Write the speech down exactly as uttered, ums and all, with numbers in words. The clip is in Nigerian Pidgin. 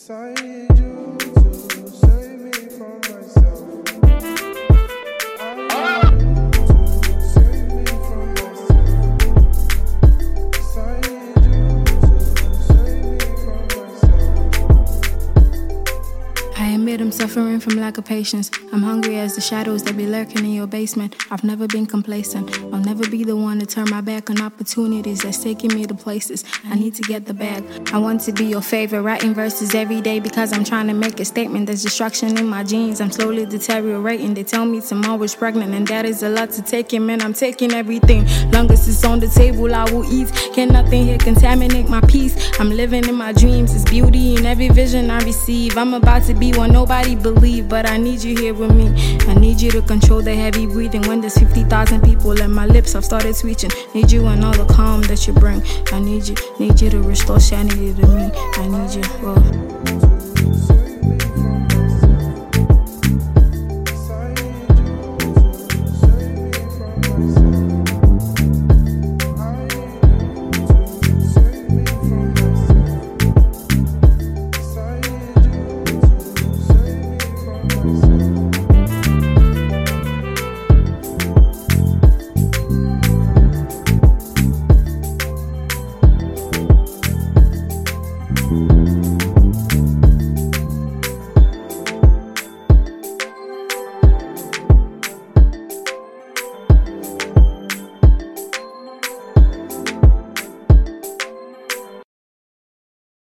'Cause I need you to save me from myself. I need you to save me from myself. 'Cause I need you to save me from myself. I admit I'm suffering from lack of patience. I'm hungry as the shadows that be lurking in your basement. I've never been complacent. I'll never be the one to turn my back on opportunities that's taking me to places. I need to get the bag. I want to be your favorite, writing verses every day because I'm trying to make a statement. There's destruction in my genes. I'm slowly deteriorating. They tell me tomorrow's pregnant, and that is a lot to take in. Man, I'm taking everything. Long as it's on the table, I will eat. Can nothing here contaminate my peace? I'm living in my dreams. It's beauty in every vision I receive. I'm about to be one nobody believe, but I need you here with me. I need you to control the heavy breathing. When there's fifty thousand people and my lips have started twitching, need you and all the calm that you bring. I need you, need you to restore sanity to me. I need you. Oh.